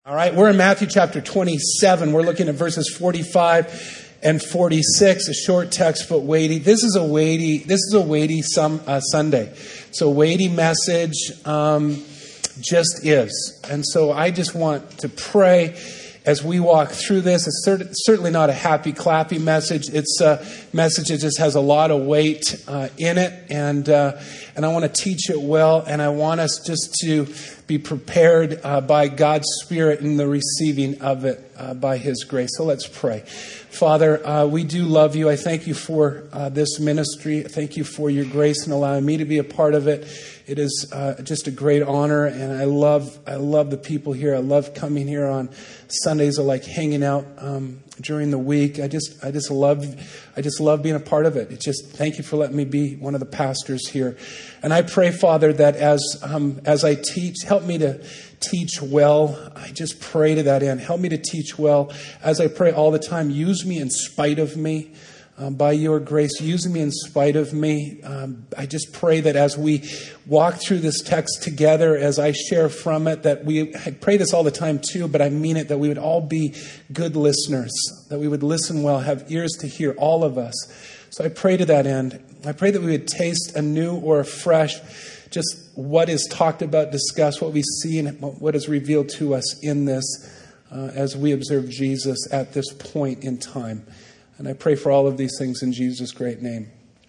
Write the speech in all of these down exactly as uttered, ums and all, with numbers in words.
All right, we're in Matthew chapter twenty-seven. We're looking at verses forty-five and forty-six, a short text but weighty. This is a weighty, this is a weighty some, uh, Sunday. So weighty message um, just is. And so I just want to pray as we walk through this. It's cert- certainly not a happy, clappy message. It's a message that just has a lot of weight uh, in it. And uh, and I want to teach it well. And I want us just to be prepared uh, by God's Spirit in the receiving of it uh, by His grace. So let's pray. Father, uh, we do love you. I thank you for uh, this ministry. Thank you for your grace and allowing me to be a part of it. It is uh, just a great honor, and I love I love the people here. I love coming here on Sundays. I like hanging out um, during the week. I just I just love I just love being a part of it. It's just thank you for letting me be one of the pastors here. And I pray, Father, that as um, as I teach, help me to teach well. I just pray to that end. Help me to teach well. As I pray all the time, use me in spite of me. Um, by your grace, use me in spite of me. Um, I just pray that as we walk through this text together, as I share from it, that we, I pray this all the time too, but I mean it, that we would all be good listeners, that we would listen well, have ears to hear, all of us. So I pray to that end. I pray that we would taste anew or afresh just what is talked about, discussed, what we see and what is revealed to us in this uh, as we observe Jesus at this point in time. And I pray for all of these things in Jesus' great name.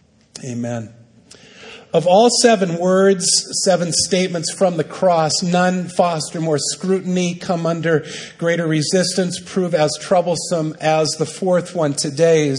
Amen. Of all seven words, seven statements from the cross, none foster more scrutiny, come under greater resistance, prove as troublesome as the fourth one, today's.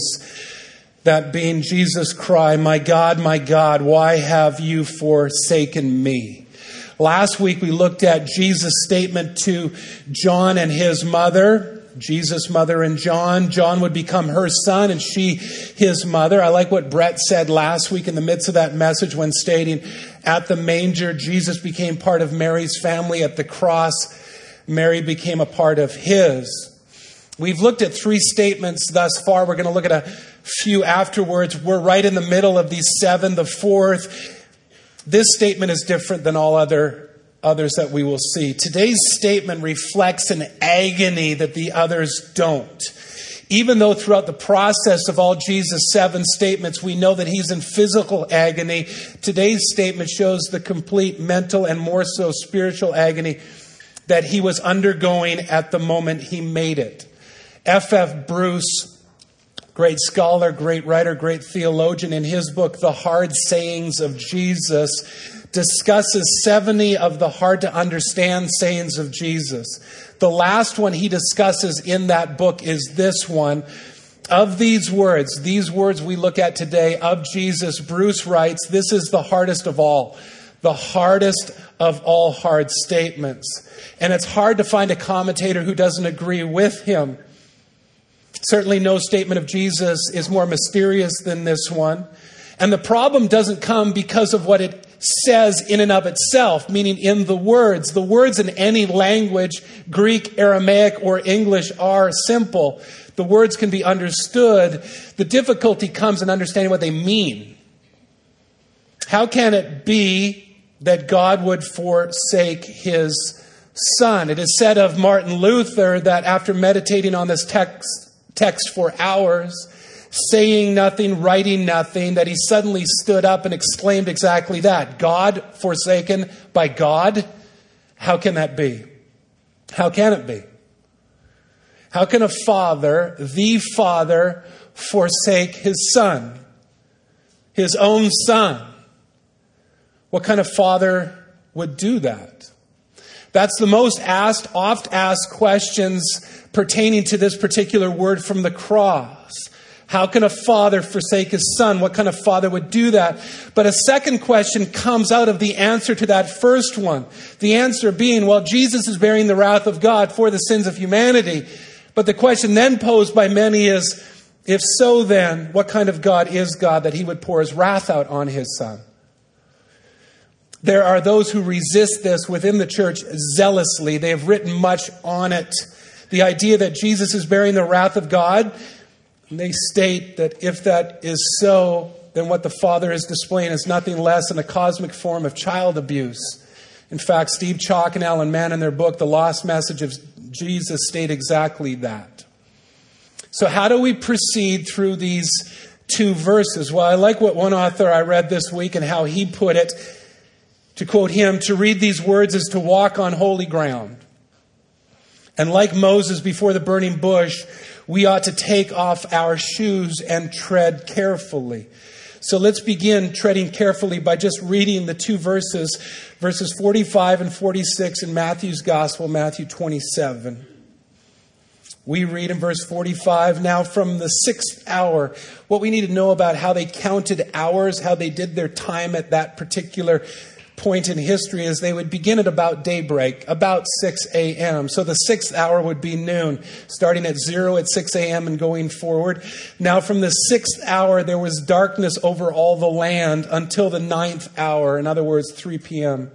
That being Jesus' cry, "My God, my God, why have you forsaken me?" Last week we looked at Jesus' statement to John and his mother. Jesus' mother and John. John would become her son and she his mother. I like what Brett said last week in the midst of that message when stating, at the manger, Jesus became part of Mary's family. At the cross, Mary became a part of his. We've looked at three statements thus far. We're going to look at a few afterwards. We're right in the middle of these seven. The fourth, this statement is different than all other others that we will see. Today's statement reflects an agony that the others don't. Even though throughout the process of all Jesus' seven statements, we know that he's in physical agony, today's statement shows the complete mental and more so spiritual agony that he was undergoing at the moment he made it. F F Bruce, great scholar, great writer, great theologian, in his book, The Hard Sayings of Jesus, discusses seventy of the hard to understand sayings of Jesus. The last one he discusses in that book is this one. Of these words, these words we look at today of Jesus, Bruce writes, this is the hardest of all, the hardest of all hard statements. And it's hard to find a commentator who doesn't agree with him. Certainly no statement of Jesus is more mysterious than this one. And the problem doesn't come because of what it says in and of itself, meaning in the words. The words in any language, Greek, Aramaic, or English, are simple. The words can be understood. The difficulty comes in understanding what they mean. How can it be that God would forsake his Son? It is said of Martin Luther that after meditating on this text, text for hours, saying nothing, writing nothing, that he suddenly stood up and exclaimed exactly that. God forsaken by God? How can that be? How can it be? How can a father, the Father, forsake his son? His own son? What kind of father would do that? That's the most asked, oft asked questions pertaining to this particular word from the cross. How can a father forsake his son? What kind of father would do that? But a second question comes out of the answer to that first one. The answer being, well, Jesus is bearing the wrath of God for the sins of humanity. But the question then posed by many is, if so then, what kind of God is God that he would pour his wrath out on his son? There are those who resist this within the church zealously. They have written much on it. The idea that Jesus is bearing the wrath of God. And they state that if that is so, then what the Father is displaying is nothing less than a cosmic form of child abuse. In fact, Steve Chalk and Alan Mann in their book, The Lost Message of Jesus stayed exactly that. So how do we proceed through these two verses? Well, I like what one author I read this week and how he put it. To quote him, to read these words is to walk on holy ground. And like Moses before the burning bush, we ought to take off our shoes and tread carefully. So let's begin treading carefully by just reading the two verses, verses forty-five and forty-six in Matthew's Gospel, Matthew twenty-seven. We read in verse forty-five, now from the sixth hour, what we need to know about how they counted hours, how they did their time at that particular point in history is they would begin at about daybreak, about six a.m. So the sixth hour would be noon, starting at zero at six a.m. and going forward. Now from the sixth hour, there was darkness over all the land until the ninth hour, in other words, three p.m.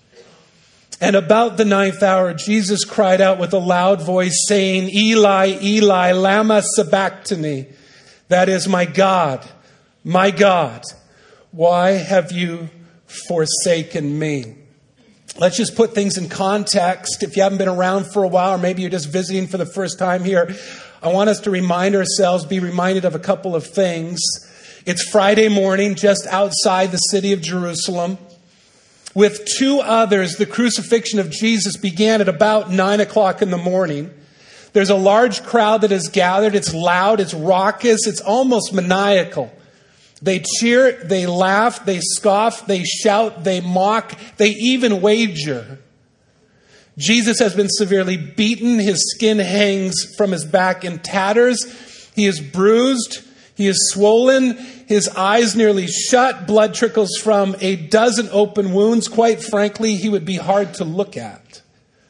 And about the ninth hour, Jesus cried out with a loud voice saying, Eli, Eli, lama sabachthani. That is, my God, my God, why have you forsaken me? Let's just put things in context. If you haven't been around for a while, or maybe you're just visiting for the first time here, I want us to remind ourselves, be reminded of a couple of things. It's Friday morning, just outside the city of Jerusalem. With two others, the crucifixion of Jesus began at about nine o'clock in the morning. There's a large crowd that has gathered. It's loud, it's raucous, it's almost maniacal. They cheer, they laugh, they scoff, they shout, they mock, they even wager. Jesus has been severely beaten. His skin hangs from his back in tatters. He is bruised. He is swollen. His eyes nearly shut. Blood trickles from a dozen open wounds. Quite frankly, he would be hard to look at.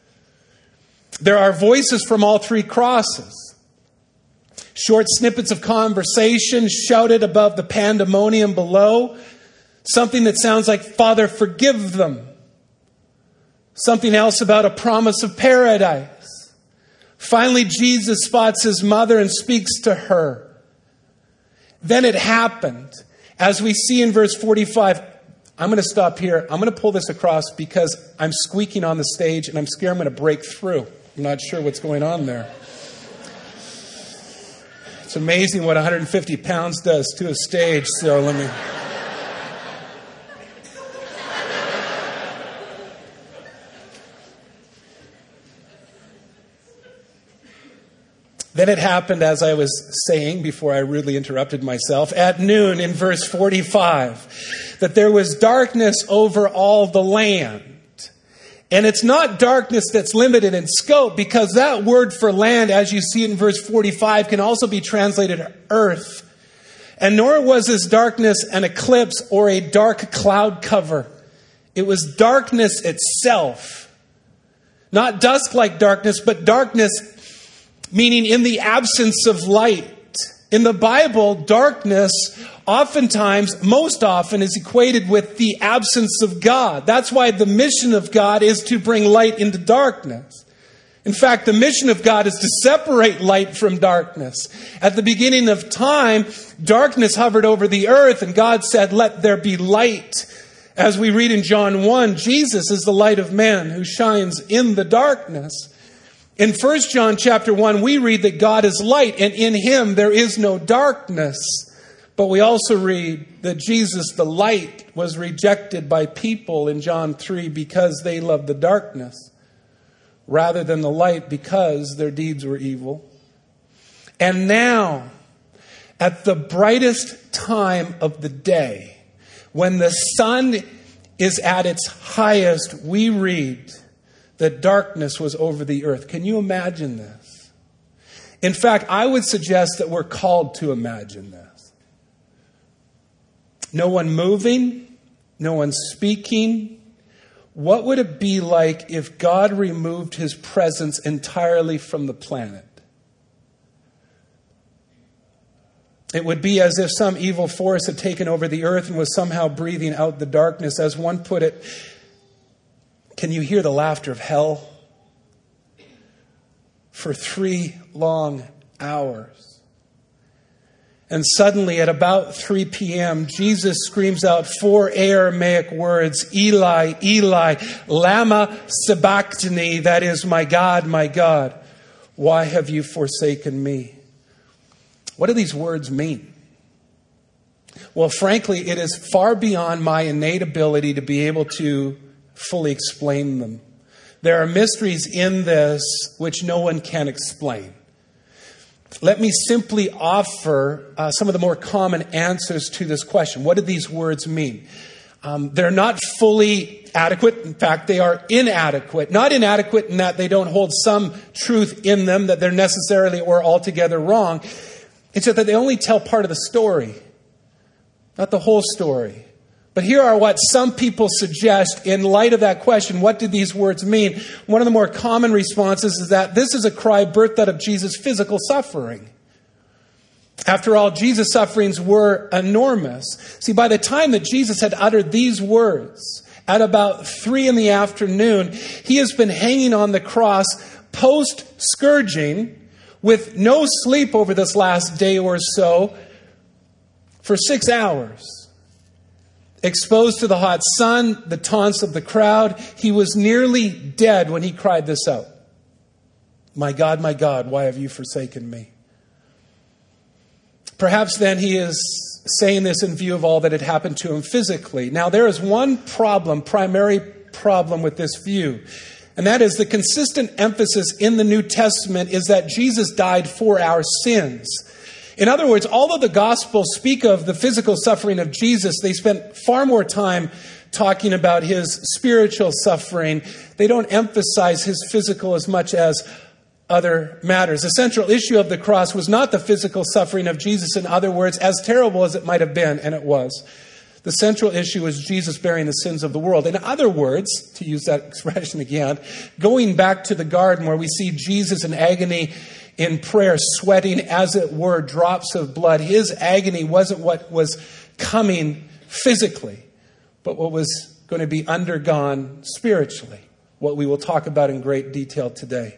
There are voices from all three crosses. Short snippets of conversation shouted above the pandemonium below. Something that sounds like, Father, forgive them. Something else about a promise of paradise. Finally, Jesus spots his mother and speaks to her. Then it happened. As we see in verse forty-five, I'm going to stop here. I'm going to pull this across because I'm squeaking on the stage and I'm scared I'm going to break through. I'm not sure what's going on there. It's amazing what one hundred fifty pounds does to a stage, so let me... Then it happened, as I was saying before I rudely interrupted myself, at noon in verse forty-five, that there was darkness over all the land. And it's not darkness that's limited in scope, because that word for land, as you see it in verse forty-five, can also be translated earth. And nor was this darkness an eclipse or a dark cloud cover. It was darkness itself. Not dusk-like darkness, but darkness meaning in the absence of light. In the Bible, darkness oftentimes, most often, is equated with the absence of God. That's why the mission of God is to bring light into darkness. In fact, the mission of God is to separate light from darkness. At the beginning of time, darkness hovered over the earth, and God said, let there be light. As we read in John one, Jesus is the light of man who shines in the darkness. In First John chapter one, we read that God is light, and in him there is no darkness. But we also read that Jesus, the light, was rejected by people in John three because they loved the darkness rather than the light because their deeds were evil. And now, at the brightest time of the day, when the sun is at its highest, we read that darkness was over the earth. Can you imagine this? In fact, I would suggest that we're called to imagine this. No one moving, no one speaking. What would it be like if God removed his presence entirely from the planet? It would be as if some evil force had taken over the earth and was somehow breathing out the darkness. As one put it, can you hear the laughter of hell? For three long hours. And suddenly at about three p.m., Jesus screams out four Aramaic words, Eli, Eli, lama sabachthani, that is, my God, my God, why have you forsaken me? What do these words mean? Well, frankly, it is far beyond my innate ability to be able to fully explain them. There are mysteries in this which no one can explain. Let me simply offer uh, some of the more common answers to this question. What do these words mean? Um, they're not fully adequate. In fact, they are inadequate. Not inadequate in that they don't hold some truth in them, that they're necessarily or altogether wrong. It's just that they only tell part of the story, not the whole story. But here are what some people suggest in light of that question. What do these words mean? One of the more common responses is that this is a cry birthed out of Jesus' physical suffering. After all, Jesus' sufferings were enormous. See, by the time that Jesus had uttered these words, at about three in the afternoon, he has been hanging on the cross post-scourging with no sleep over this last day or so for six hours. Exposed to the hot sun, the taunts of the crowd, he was nearly dead when he cried this out. My God, my God, why have you forsaken me? Perhaps then he is saying this in view of all that had happened to him physically. Now, there is one problem, primary problem with this view, and that is the consistent emphasis in the New Testament is that Jesus died for our sins. In other words, although the Gospels speak of the physical suffering of Jesus, they spent far more time talking about his spiritual suffering. They don't emphasize his physical as much as other matters. The central issue of the cross was not the physical suffering of Jesus. In other words, as terrible as it might have been, and it was, the central issue was Jesus bearing the sins of the world. In other words, to use that expression again, going back to the garden where we see Jesus in agony in prayer, sweating, as it were, drops of blood. His agony wasn't what was coming physically, but what was going to be undergone spiritually, what we will talk about in great detail today.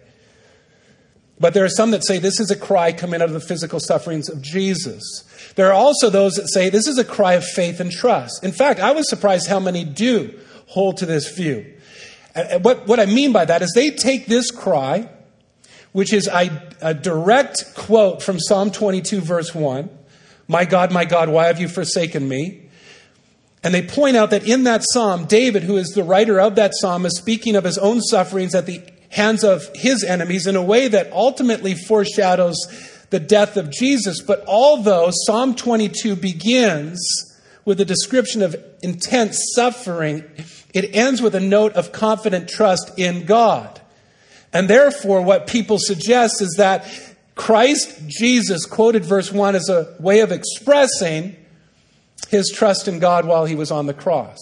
But there are some that say this is a cry coming out of the physical sufferings of Jesus. There are also those that say this is a cry of faith and trust. In fact, I was surprised how many do hold to this view. What, what I mean by that is they take this cry, which is a, a direct quote from Psalm twenty-two, verse one. My God, my God, why have you forsaken me? And they point out that in that psalm, David, who is the writer of that psalm, is speaking of his own sufferings at the hands of his enemies in a way that ultimately foreshadows the death of Jesus. But although Psalm twenty-two begins with a description of intense suffering, it ends with a note of confident trust in God. And therefore, what people suggest is that Christ Jesus quoted verse one as a way of expressing his trust in God while he was on the cross.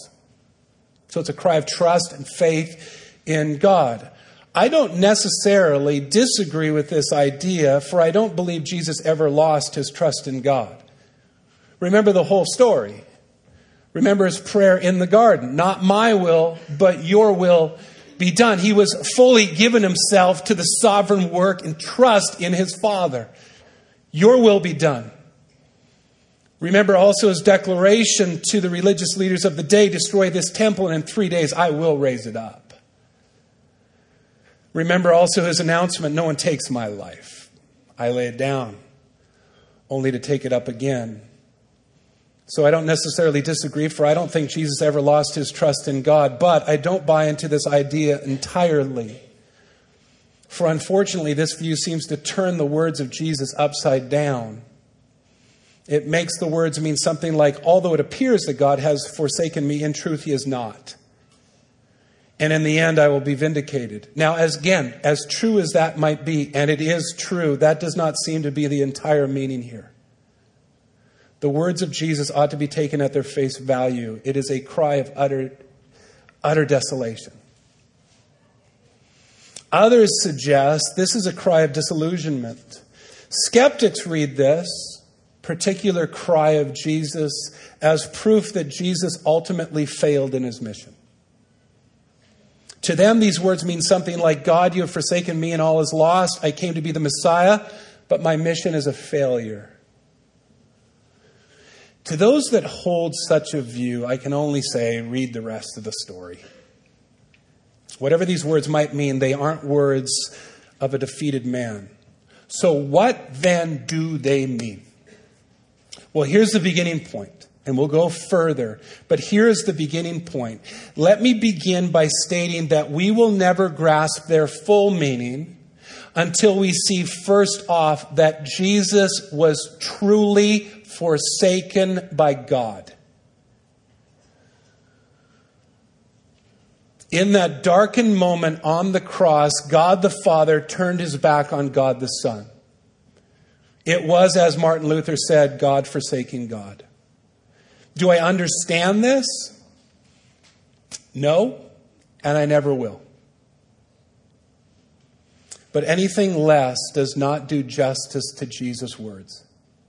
So it's a cry of trust and faith in God. I don't necessarily disagree with this idea, for I don't believe Jesus ever lost his trust in God. Remember the whole story. Remember his prayer in the garden. Not my will, but your will be done. He was fully given himself to the sovereign work and trust in his Father. Your will be done. Remember also his declaration to the religious leaders of the day, destroy this temple and in three days I will raise it up. Remember also his announcement, no one takes my life. I lay it down, only to take it up again. So I don't necessarily disagree, for I don't think Jesus ever lost his trust in God, but I don't buy into this idea entirely. For unfortunately, this view seems to turn the words of Jesus upside down. It makes the words mean something like, although it appears that God has forsaken me, in truth he has not. And in the end, I will be vindicated. Now, as again, as true as that might be, and it is true, that does not seem to be the entire meaning here. The words of Jesus ought to be taken at their face value. It is a cry of utter, utter desolation. Others suggest this is a cry of disillusionment. Skeptics read this particular cry of Jesus as proof that Jesus ultimately failed in his mission. To them, these words mean something like, God, you have forsaken me and all is lost. I came to be the Messiah, but my mission is a failure. To those that hold such a view, I can only say, read the rest of the story. Whatever these words might mean, they aren't words of a defeated man. So what then do they mean? Well, here's the beginning point, and we'll go further. But here's the beginning point. Let me begin by stating that we will never grasp their full meaning until we see first off that Jesus was truly forsaken by God. In that darkened moment on the cross, God the Father turned his back on God the Son. It was, as Martin Luther said, God forsaking God. Do I understand this? No, and I never will. But anything less does not do justice to Jesus' words.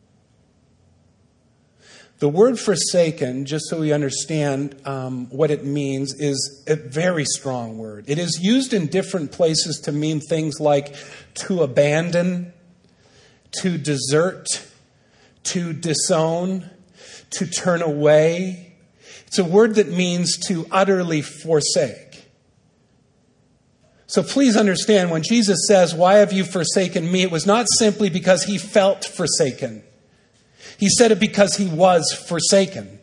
The word forsaken, just so we understand um, what it means, is a very strong word. It is used in different places to mean things like to abandon, to desert, to disown, to turn away. It's a word that means to utterly forsake. So please understand, when Jesus says, "Why have you forsaken me?" it was not simply because he felt forsaken. He said it because he was forsaken.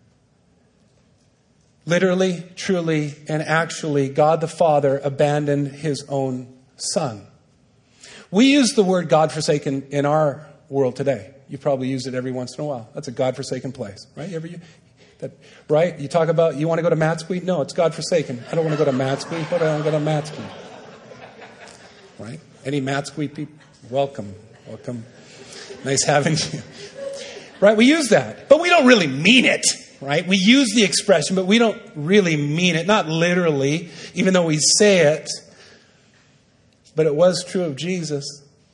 Literally, truly, and actually, God the Father abandoned his own Son. We use the word God-forsaken in our world today. You probably use it every once in a while. That's a God-forsaken place, right? You ever, that, right? You talk about, you want to go to Matsqui? No, it's God-forsaken. I don't want to go to Matsqui. But I don't go to Matsqui. Right? Any Matsqui people? Welcome. Welcome. Nice having you. Right? We use that. But we don't really mean it. Right? We use the expression, but we don't really mean it. Not literally, even though we say it. But it was true of Jesus.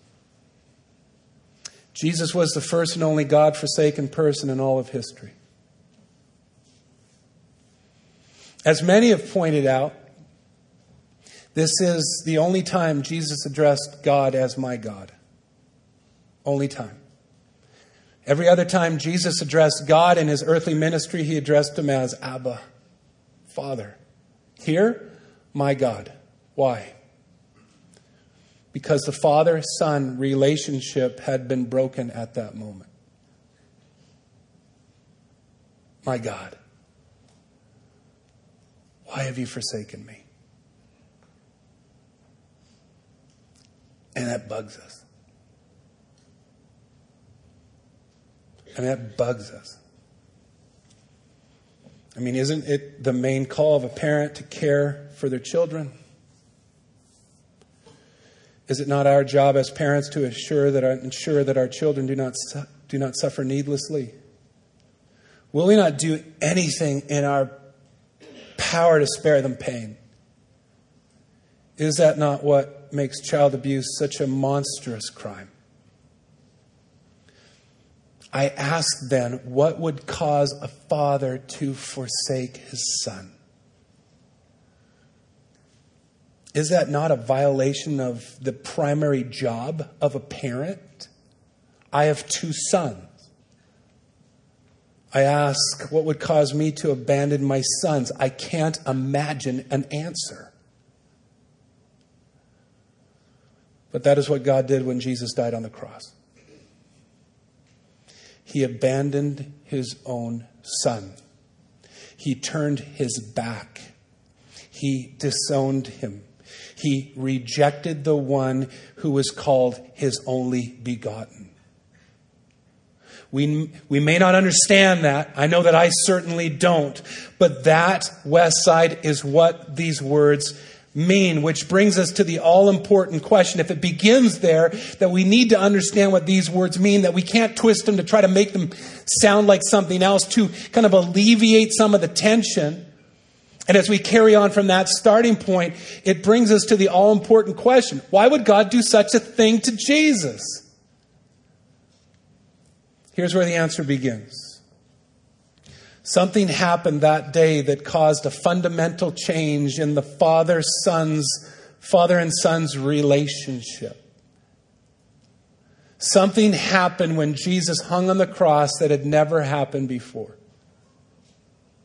Jesus was the first and only God-forsaken person in all of history. As many have pointed out, this is the only time Jesus addressed God as my God. Only time. Every other time Jesus addressed God in his earthly ministry, he addressed him as Abba, Father. Here, my God. Why? Because the father-son relationship had been broken at that moment. My God, why have you forsaken me? And that bugs us. I mean, that bugs us. I mean, isn't it the main call of a parent to care for their children? Is it not our job as parents to assure that our, ensure that our children do not do not suffer needlessly? Will we not do anything in our power to spare them pain? Is that not what makes child abuse such a monstrous crime? I ask then, what would cause a father to forsake his son? Is that not a violation of the primary job of a parent? I have two sons. I ask, what would cause me to abandon my sons? I can't imagine an answer. But that is what God did when Jesus died on the cross. He abandoned his own son. He turned his back. He disowned him. He rejected the one who was called his only begotten. We, we may not understand that. I know that I certainly don't. But that, Westside, is what these words mean, which brings us to the all-important question. If it begins there, that we need to understand what these words mean, that we can't twist them to try to make them sound like something else, to kind of alleviate some of the tension. And as we carry on from that starting point, it brings us to the all-important question. Why would God do such a thing to Jesus? Here's where the answer begins. Something happened that day that caused a fundamental change in the father-son's, father and son's relationship. Something happened when Jesus hung on the cross that had never happened before.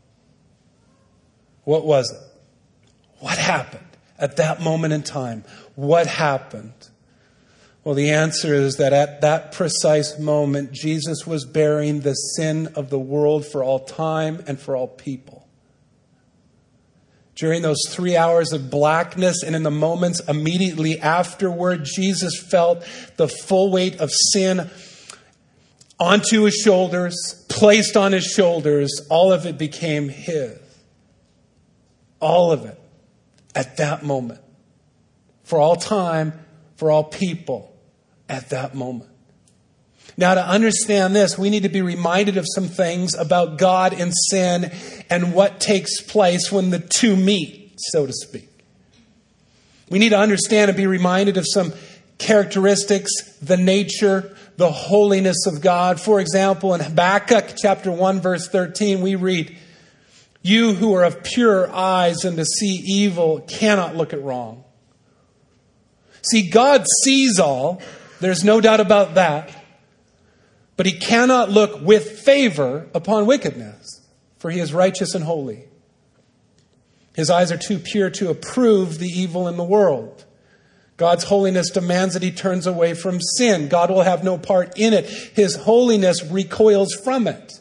What was it? What happened at that moment in time? What happened? Well, the answer is that at that precise moment, Jesus was bearing the sin of the world for all time and for all people. During those three hours of blackness and in the moments immediately afterward, Jesus felt the full weight of sin onto his shoulders, placed on his shoulders. All of it became his. All of it at that moment. For all time, for all people. At that moment. Now, to understand this, we need to be reminded of some things about God and sin and what takes place when the two meet, so to speak. We need to understand and be reminded of some characteristics, the nature, the holiness of God. For example, in Habakkuk chapter one, verse thirteen, we read, "You who are of pure eyes and to see evil cannot look at wrong." See, God sees all. There's no doubt about that. But he cannot look with favor upon wickedness, for he is righteous and holy. His eyes are too pure to approve the evil in the world. God's holiness demands that he turns away from sin. God will have no part in it. His holiness recoils from it.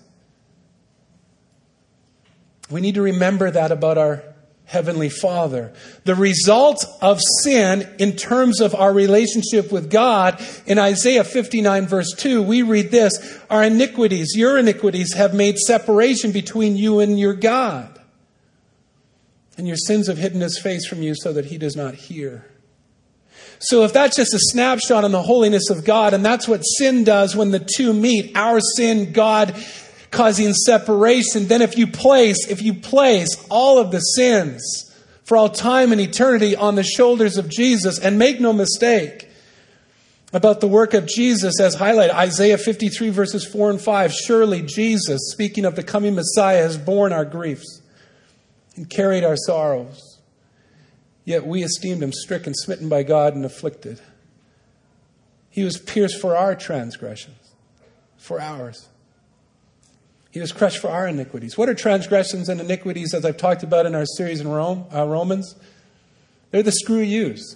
We need to remember that about our Heavenly Father. The result of sin in terms of our relationship with God, in Isaiah fifty-nine verse two, we read this, "Our iniquities, your iniquities have made separation between you and your God. And your sins have hidden his face from you so that he does not hear." So if that's just a snapshot on the holiness of God, and that's what sin does when the two meet, our sin, God causing separation, then if you place, if you place all of the sins for all time and eternity on the shoulders of Jesus, and make no mistake about the work of Jesus as highlighted, Isaiah fifty-three verses four and five, "Surely Jesus," speaking of the coming Messiah, "has borne our griefs and carried our sorrows. Yet we esteemed him stricken, smitten by God, and afflicted. He was pierced for our transgressions, for ours. He was crushed for our iniquities." What are transgressions and iniquities, as I've talked about in our series in Rome, uh, Romans? They're the screw yous.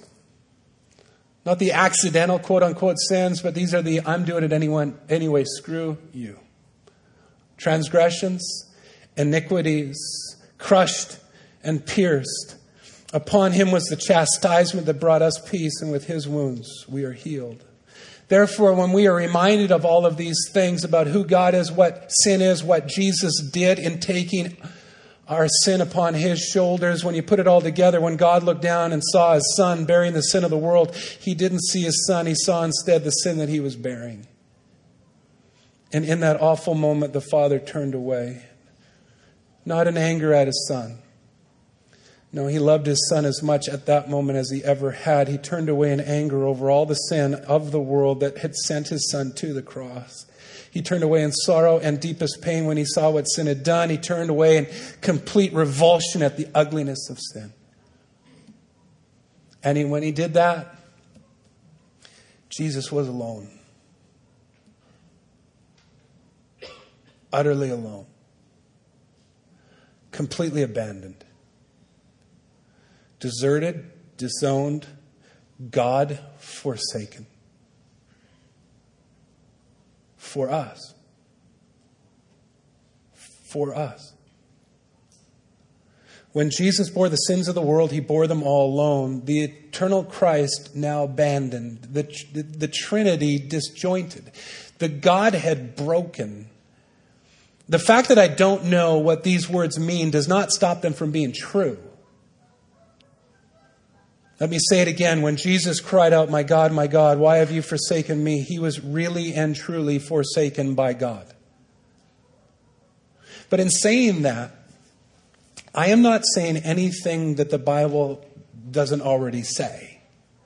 Not the accidental, quote-unquote, sins, but these are the I'm doing it anyone, anyway, screw you. Transgressions, iniquities, crushed and pierced. Upon him was the chastisement that brought us peace, and with his wounds we are healed. Therefore, when we are reminded of all of these things about who God is, what sin is, what Jesus did in taking our sin upon his shoulders, when you put it all together, when God looked down and saw his son bearing the sin of the world, he didn't see his son. He saw instead the sin that he was bearing. And in that awful moment, the Father turned away, not in anger at his son. No, he loved his son as much at that moment as he ever had. He turned away in anger over all the sin of the world that had sent his son to the cross. He turned away in sorrow and deepest pain when he saw what sin had done. He turned away in complete revulsion at the ugliness of sin. And he, when he did that, Jesus was alone. Utterly alone. Completely abandoned. Deserted, disowned, God forsaken. For us. For us. When Jesus bore the sins of the world, he bore them all alone. The eternal Christ now abandoned. The, the, the Trinity disjointed. The Godhead broken. The fact that I don't know what these words mean does not stop them from being true. Let me say it again. When Jesus cried out, "My God, my God, why have you forsaken me?" he was really and truly forsaken by God. But in saying that, I am not saying anything that the Bible doesn't already say.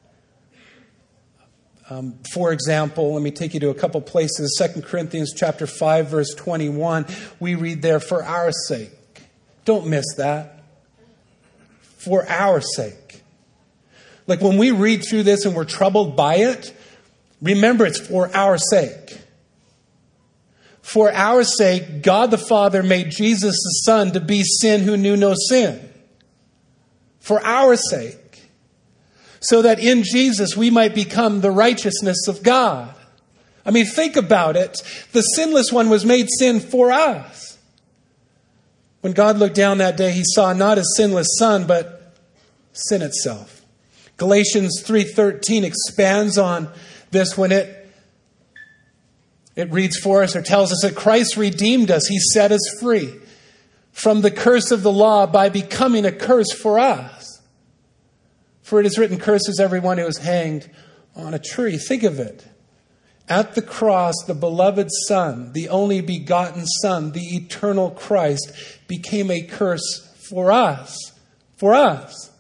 Um, for example, let me take you to a couple places. Second Corinthians chapter five, verse twenty-one. We read there, "For our sake." Don't miss that. For our sake. Like when we read through this and we're troubled by it, remember it's for our sake. For our sake, God the Father made Jesus the Son to be sin who knew no sin. For our sake. so that in Jesus we might become the righteousness of God. I mean, think about it. The sinless one was made sin for us. When God looked down that day, he saw not a sinless son, but sin itself. Galatians three thirteen expands on this when it It reads for us or tells us that Christ redeemed us. He set us free from the curse of the law by becoming a curse for us. For it is written, cursed is everyone who is hanged on a tree. Think of it. At the cross, the beloved Son, the only begotten Son, the eternal Christ, became a curse for us. For us.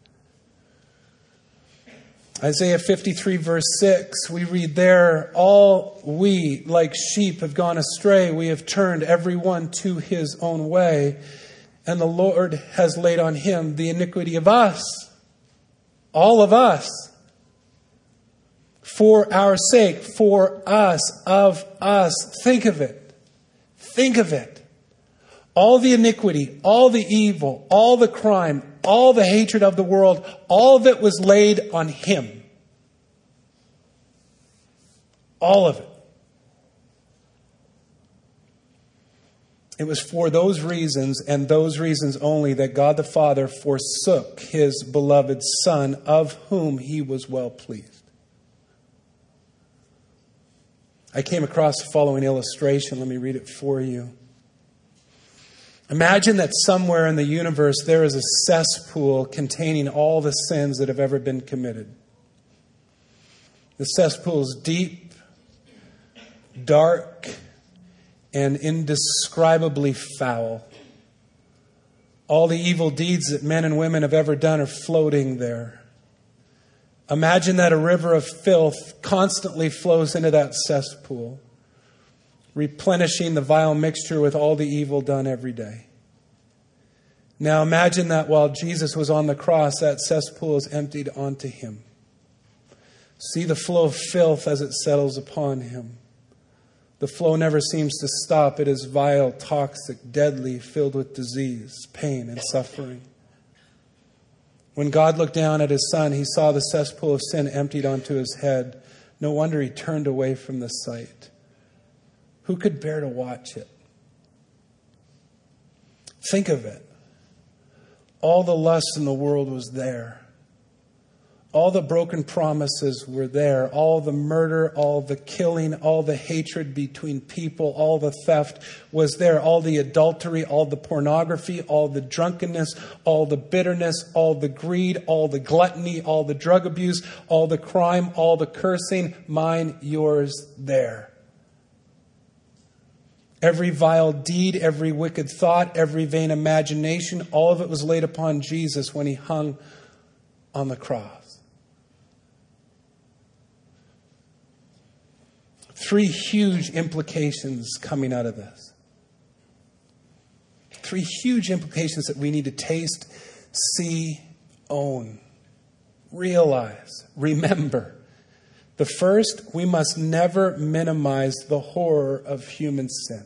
Isaiah fifty-three verse six, we read there, all we like sheep have gone astray. We have turned everyone to his own way. And the Lord has laid on him the iniquity of us. All of us. For our sake, for us, of us. Think of it. Think of it. All the iniquity, all the evil, all the crime, all the hatred of the world, all of it was laid on him. All of it. It was for those reasons and those reasons only that God the Father forsook his beloved Son, of whom he was well pleased. I came across the following illustration. Let me read it for you. Imagine that somewhere in the universe there is a cesspool containing all the sins that have ever been committed. The cesspool is deep, dark, and indescribably foul. All the evil deeds that men and women have ever done are floating there. Imagine that a river of filth constantly flows into that cesspool, replenishing the vile mixture with all the evil done every day. Now imagine that while Jesus was on the cross, that cesspool is emptied onto him. See the flow of filth as it settles upon him. The flow never seems to stop. It is vile, toxic, deadly, filled with disease, pain, and suffering. When God looked down at his Son, he saw the cesspool of sin emptied onto his head. No wonder he turned away from the sight. Who could bear to watch it? Think of it. All the lust in the world was there. All the broken promises were there. All the murder, all the killing, all the hatred between people, all the theft was there. All the adultery, all the pornography, all the drunkenness, all the bitterness, all the greed, all the gluttony, all the drug abuse, all the crime, all the cursing, mine, yours, there. Every vile deed, every wicked thought, every vain imagination, all of it was laid upon Jesus when he hung on the cross. Three huge implications coming out of this. Three huge implications that we need to taste, see, own, realize, remember. The first, we must never minimize the horror of human sin.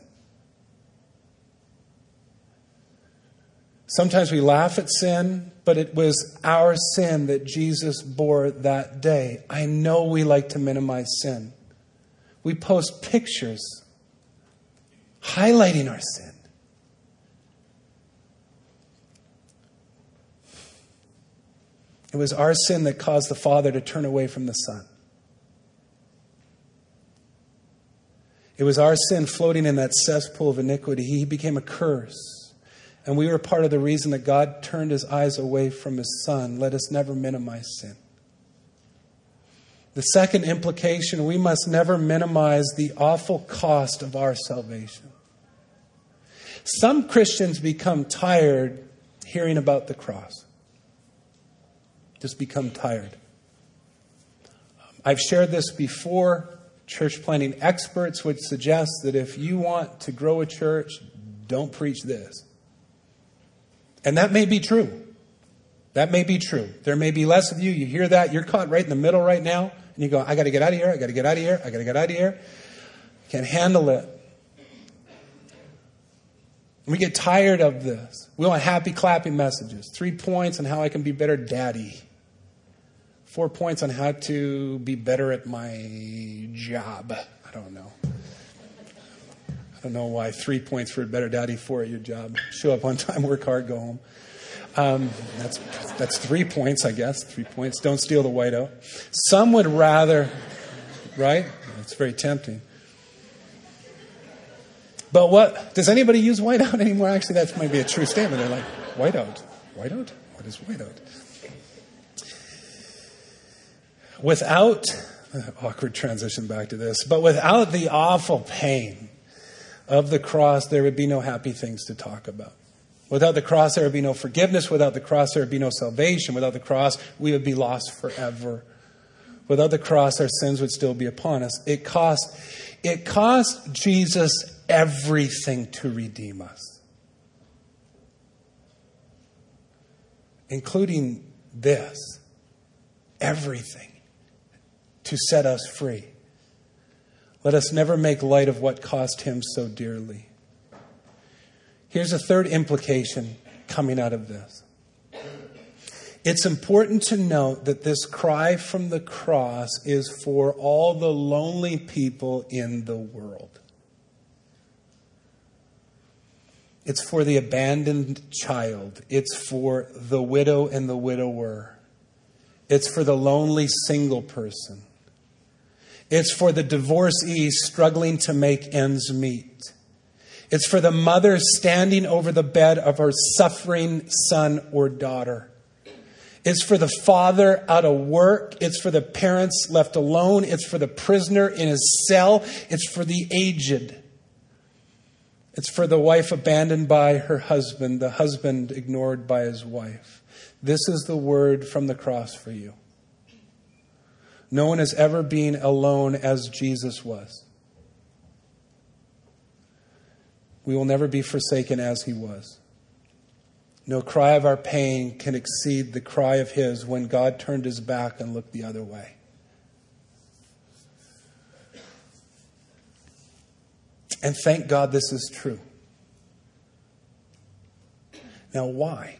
Sometimes we laugh at sin, but it was our sin that Jesus bore that day. I know we like to minimize sin. We post pictures highlighting our sin. It was our sin that caused the Father to turn away from the Son. It was our sin floating in that cesspool of iniquity. He became a curse. And we were part of the reason that God turned his eyes away from his Son. Let us never minimize sin. The second implication, we must never minimize the awful cost of our salvation. Some Christians become tired hearing about the cross. Just become tired. I've shared this before. Church planting experts would suggest that if you want to grow a church, don't preach this. And that may be true. That may be true. There may be less of you. You hear that. You're caught right in the middle right now. And you go, I got to get out of here. I got to get out of here. I got to get out of here. Can't handle it. We get tired of this. We want happy, clappy messages. Three points on how I can be better daddy. Four points on how to be better at my job. I don't know. I don't know why. Three points for a better daddy, four at your job. Show up on time, work hard, go home. Um, that's that's three points, I guess. Three points. Don't steal the whiteout. Some would rather, right? It's very tempting. But what, does anybody use whiteout anymore? Actually, that might be a true statement. They're like, whiteout? Whiteout? What is whiteout? Without, awkward transition back to this, but without the awful pain of the cross, there would be no happy things to talk about. Without the cross, there would be no forgiveness. Without the cross, there would be no salvation. Without the cross, we would be lost forever. Without the cross, our sins would still be upon us. It cost, it cost Jesus everything to redeem us, including this, everything, to set us free. Let us never make light of what cost him so dearly. Here's a third implication coming out of this. It's important to note that this cry from the cross is for all the lonely people in the world. It's for the abandoned child. It's for the widow and the widower. It's for the lonely single person. It's for the divorcee struggling to make ends meet. It's for the mother standing over the bed of her suffering son or daughter. It's for the father out of work. It's for the parents left alone. It's for the prisoner in his cell. It's for the aged. It's for the wife abandoned by her husband, the husband ignored by his wife. This is the word from the cross for you. No one has ever been alone as Jesus was. We will never be forsaken as he was. No cry of our pain can exceed the cry of his when God turned his back and looked the other way. And thank God this is true. Now, why?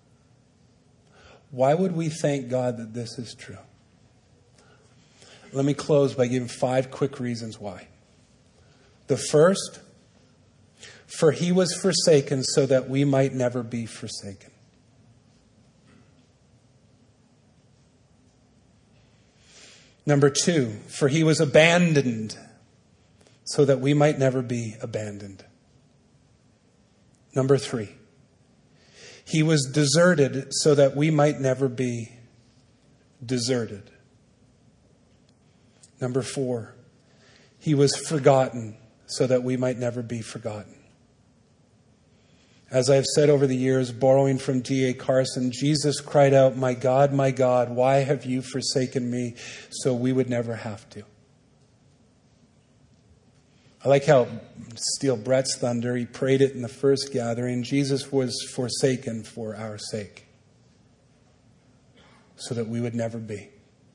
Why would we thank God that this is true? Let me close by giving five quick reasons why. The first, for he was forsaken so that we might never be forsaken. Number two, for he was abandoned so that we might never be abandoned. Number three, he was deserted so that we might never be deserted. Number four, he was forgotten so that we might never be forgotten. As I've said over the years, borrowing from D A Carson, Jesus cried out, "My God, my God, why have you forsaken me?" So we would never have to. I like how, steal Brett's thunder, he prayed it in the first gathering. Jesus was forsaken for our sake, so that we would never be.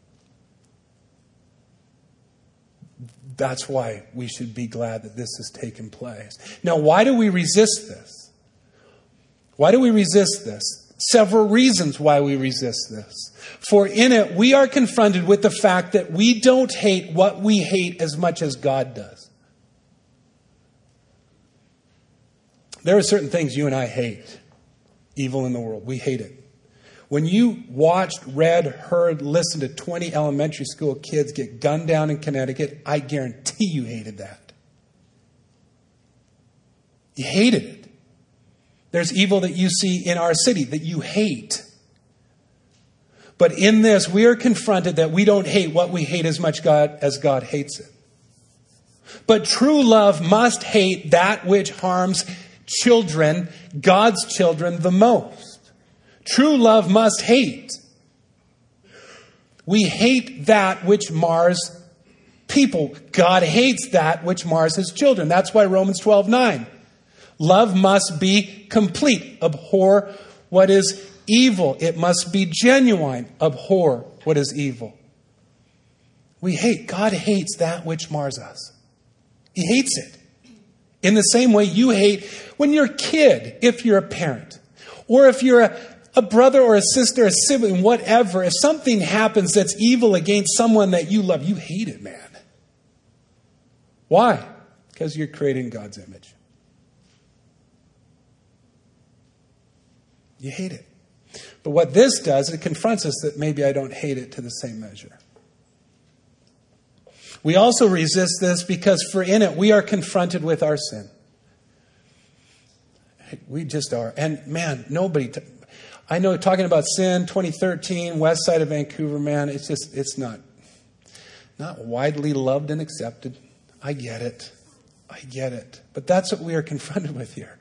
That's why we should be glad that this has taken place. Now, why do we resist this? Why do we resist this? Several reasons why we resist this. For in it, we are confronted with the fact that we don't hate what we hate as much as God does. There are certain things you and I hate. Evil in the world. We hate it. When you watched, read, heard, listened to twenty elementary school kids get gunned down in Connecticut, I guarantee you hated that. You hated it. There's evil that you see in our city that you hate. But in this, we are confronted that we don't hate what we hate as much God as God hates it. But true love must hate that which harms children, God's children, the most. True love must hate. We hate that which mars people. God hates that which mars his children. That's why Romans twelve nine. Love must be complete. Abhor what is evil. It must be genuine. Abhor what is evil. We hate. God hates that which mars us. He hates it. In the same way you hate when you're a kid, if you're a parent, or if you're a a brother or a sister, a sibling, whatever, if something happens that's evil against someone that you love, you hate it, man. Why? Because you're created in God's image. You hate it. But what this does, it confronts us that maybe I don't hate it to the same measure. We also resist this because for in it we are confronted with our sin. We just are. And man, nobody... T- I know talking about sin, twenty thirteen, west side of Vancouver, man, it's just, it's not, not widely loved and accepted. I get it. I get it. But that's what we are confronted with here.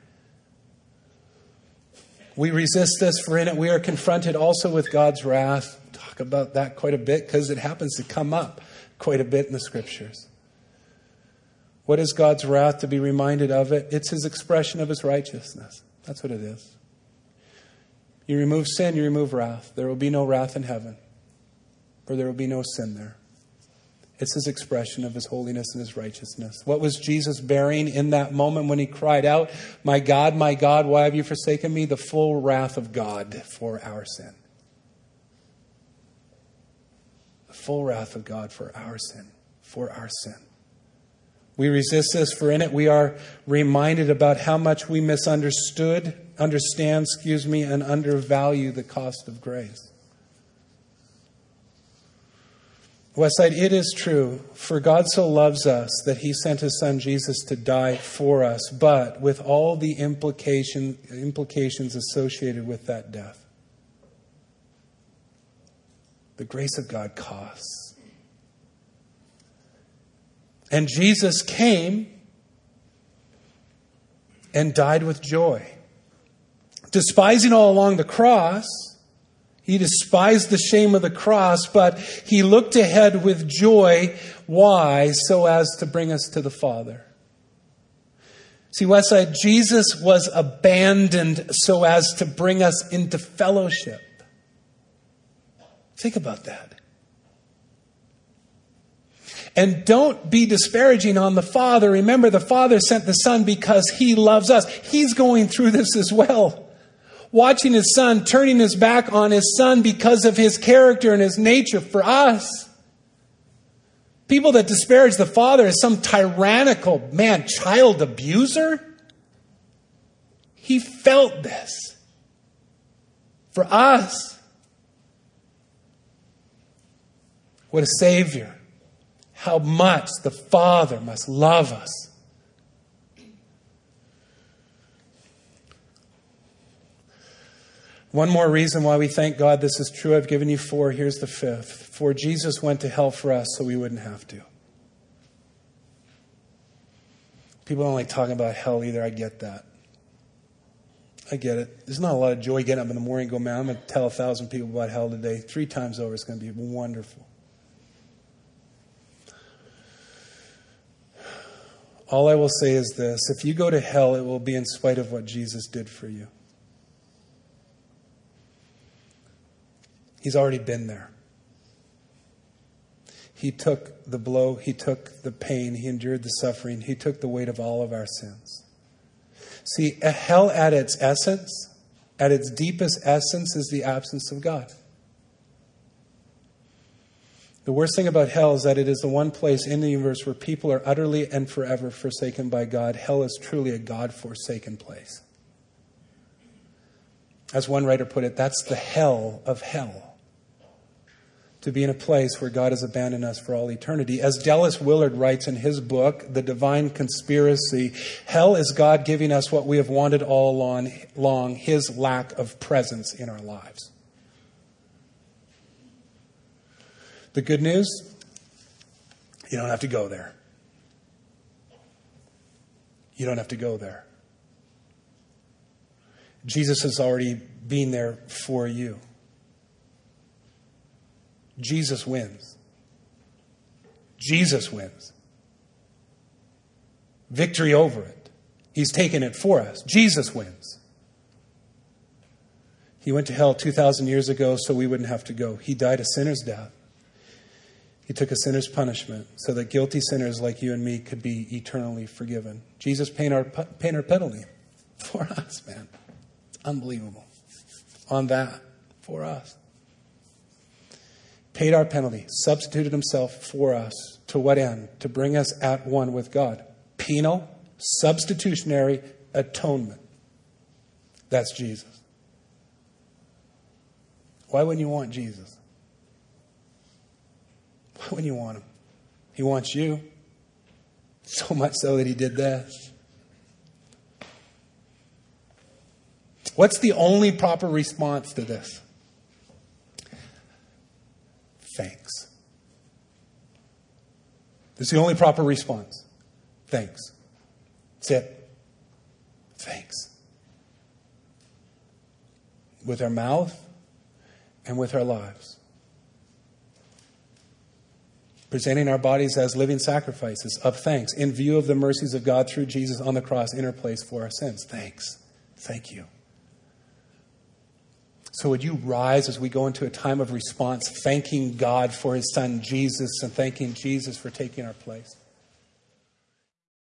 We resist this, for in it we are confronted also with God's wrath. Talk about that quite a bit because it happens to come up quite a bit in the scriptures. What is God's wrath? To be reminded of it, it's his expression of his righteousness. That's what it is. You remove sin, you remove wrath. There will be no wrath in heaven, for there will be no sin there. It's his expression of his holiness and his righteousness. What was Jesus bearing in that moment when he cried out, "My God, my God, why have you forsaken me?" The full wrath of God for our sin. The full wrath of God for our sin. For our sin. We resist this, for in it we are reminded about how much we misunderstood, understand, excuse me, and undervalue the cost of grace. Westside, it is true, for God so loves us that he sent his son Jesus to die for us, but with all the implication, implications associated with that death. The grace of God costs. And Jesus came and died with joy. Despising all along the cross, he despised the shame of the cross, but he looked ahead with joy. Why? So as to bring us to the Father. See, Westside, Jesus was abandoned so as to bring us into fellowship. Think about that. And don't be disparaging on the Father. Remember, the Father sent the Son because he loves us. He's going through this as well. Watching his Son, turning his back on his Son because of his character and his nature for us. People that disparage the Father as some tyrannical, man, child abuser. He felt this for us. What a Savior. How much the Father must love us. One more reason why we thank God this is true. I've given you four. Here's the fifth. For Jesus went to hell for us so we wouldn't have to. People don't like talking about hell either. I get that. I get it. There's not a lot of joy getting up in the morning and go, man, I'm going to tell a thousand people about hell today. Three times over, it's going to be wonderful. All I will say is this. If you go to hell, it will be in spite of what Jesus did for you. He's already been there. He took the blow. He took the pain. He endured the suffering. He took the weight of all of our sins. See, a hell at its essence, at its deepest essence, is the absence of God. The worst thing about hell is that it is the one place in the universe where people are utterly and forever forsaken by God. Hell is truly a God-forsaken place. As one writer put it, that's the hell of hell. To be in a place where God has abandoned us for all eternity. As Dallas Willard writes in his book, The Divine Conspiracy, hell is God giving us what we have wanted all along, long, his lack of presence in our lives. The good news, you don't have to go there. You don't have to go there. Jesus has already been there for you. Jesus wins. Jesus wins. Victory over it. He's taken it for us. Jesus wins. He went to hell two thousand years ago so we wouldn't have to go. He died a sinner's death. He took a sinner's punishment so that guilty sinners like you and me could be eternally forgiven. Jesus paid our, paid our penalty for us, man. It's unbelievable. on that for us. Paid our penalty, substituted himself for us. To what end? To bring us at one with God. Penal, substitutionary atonement. That's Jesus. Why wouldn't you want Jesus? Why wouldn't you want him? He wants you. So much so that he did this. What's the only proper response to this? Thanks. That's the only proper response. Thanks. That's it. Thanks. With our mouth and with our lives. Presenting our bodies as living sacrifices of thanks in view of the mercies of God through Jesus on the cross in our place for our sins. Thanks. Thank you. So would you rise as we go into a time of response, thanking God for his son Jesus and thanking Jesus for taking our place?